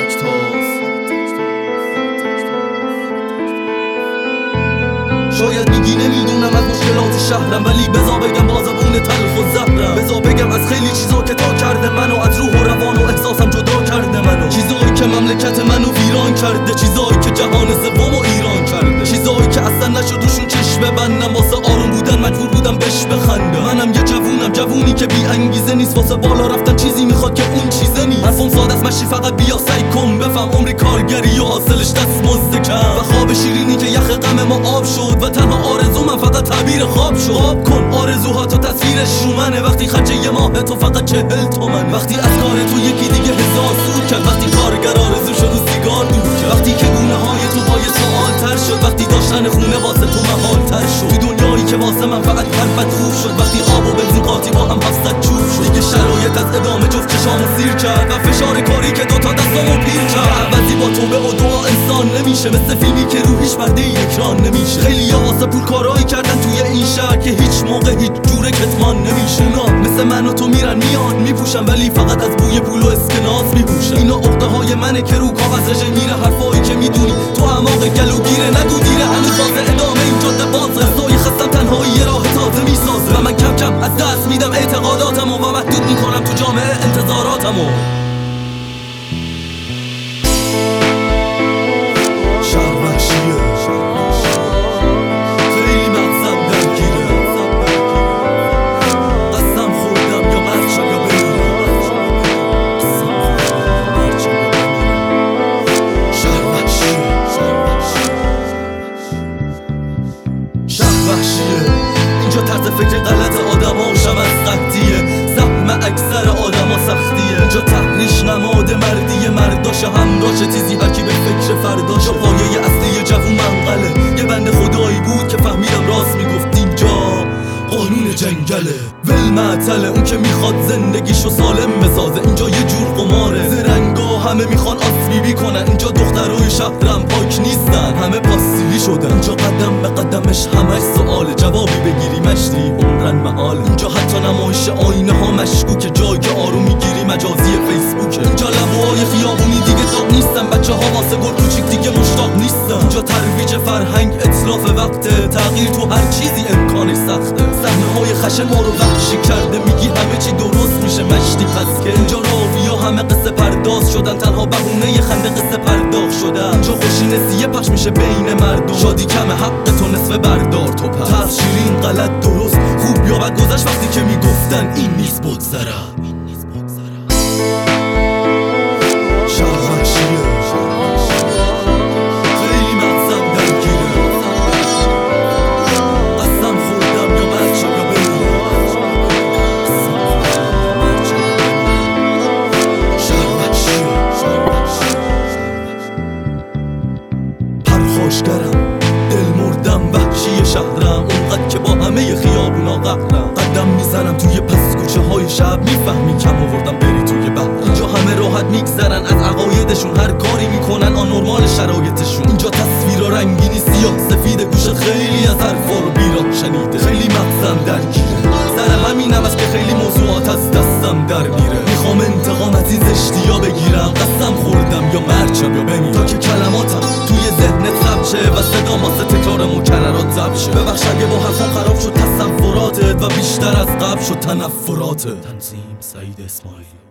شاید میگی نمیدونم از مشکلات شهرم، ولی بذار بگم بازبون تلخ و زهرم. بذار بگم از خیلی چیزا که تا کرده منو، از روح و روان و احساسم جدا کرده منو. چیزایی که مملکت منو ویران کرده، چیزایی که جهان سومو ایران کرده، چیزایی که اصلا نشد روشون چشم ببندم. واسه آروم بودن مجبور بودم بهش بخندم. منم یه جوونی که بی انگیزه نیست، واسه بالا رفتن چیزی میخواد که اون چیزه نیست. حرفم ساده است مشی، فقط بیا سعی کن بفهم عمری کارگری و حاصلش دستمزد کم. و خواب شیرینی که یخ غم ما آب شد، و تنها آرزو من فقط تعبیر خواب شد. خواب کن آرزوهاتو تصویرش رو منه، وقتی خرج یه ماه تو فقط 40 تومن. وقتی از کار تو یکی دیگه حساب سود کرد، وقتی کارگر آرزو شد و سیگار دور کرد، وقتی که گونه های تو با یه سوال تر شد، وقتی داشتن خونه واسه تو محال تر شد. تو دنیایی که واسه من فقط قلبت خوب شد، وقتی آب و بنزین قاطی با هم هستت چوب شد. دیگه شرایط از ادامه جفت چشامو سیر کرد، و فشار کاری که دوتا دستامو پیر کرد. عوضی با توبه و دعا انسان نمیشه، مثل فیلمی که روحش پرده اکران نمیشه. خیلی واسه پول کارایی کردن توی این شهر که هیچ موقع هیچ جوره کتمان نمیشه. اونا مثل من و تو میرن میان میپوشن، ولی فقط از بوی پول و اسکناس میپوشن. اینا عقده های منه که رو کاغذ میره، حرفایی که میدونی تو اعماق گلوگیره. نگو دیره، هنوز تازه ادامه این جاده بازه. قصای خستم تنهایی یه راه تازه میسازه، و من کم کم از دست میدم اعتقاداتمو و محدود میکنم تو جامعه انتظاراتمو. اینجا طرز فکر غلط آدماشم از قطعیه، زحم اکثر آدما سختیه. اینجا تحریش نماد مردی، مرداش همراش تیزی هرکی به فکر فرداش. پایه اصلی جوون منقله، یه بند خدایی بود که فهمیدم راست میگفت اینجا قانون جنگله. ول معطله اون که میخواد زندگیشو سالم بسازه، اینجا یه جور قماره. زرنگا همه میخوان آسیبی کنن، اینجا دخترای شهرم پاک نیستن، همه پاسیلی شدن. اینجا قدم به قدمش همش سؤال، جوابی بگیری مشتی عمرن محال. اینجا حتی نمایش آینه ها مشکوکه، جایی که آروم میگیری مجازی فیسبوکه. اینجا لبوهای خیابونی دیگه داغ نیستن، بچه ها واسه گل کوچیک دیگه مشتاق نیستن. اینجا ترویج فرهنگ اتلاف وقته، تغییر تو هر چیزی امکانش سخته. صحنه های خشن ما رو وحشی کرده، میگی همه چی درست میشه مشتی پس که. اینجا راویا همه قصه پرداز شدن، تنها بهونه یه خنده قصه پرداخت شدن. اینجا خوشی نسیه پخش میشه بین مردم، شادی کمه حق تو نصف بردار تو پس. ترس شیرین غلط درست خوب یا بد گذشت، وقتی که میگفتن این نیست بگذره. دل مردم وحشی شهرم، اونقدر که با همه خیابونا قهرم. قدم میزنم توی پس کوچه های شب، میفهمی کم آوردم بری توی بحر. اینجا همه راحت میگذرن از عقایدشون، هر کاری میکنن آنورمال شرایطشون. اینجا تصویر و رنگینی سیاه سفیده، گوشت خیلی از حرفا رو بیراه شنیده. خیلی مغزم درگیره، سر همینم است که خیلی موضوعات از دستم در میره. میخوام انتقام از این زشتیا بگیرم، قسم خوردم یا مرچم یا بمیرم، تا که کلماتم توی ذهنت ثبت شه و صدام واسه تکرار مکررات ضبط شه. ببخش اگه با حرفم خراب شد تصوراتت، و بیشتر از قبل شد تنفراتت. تنظیم سعید اسماعیلی.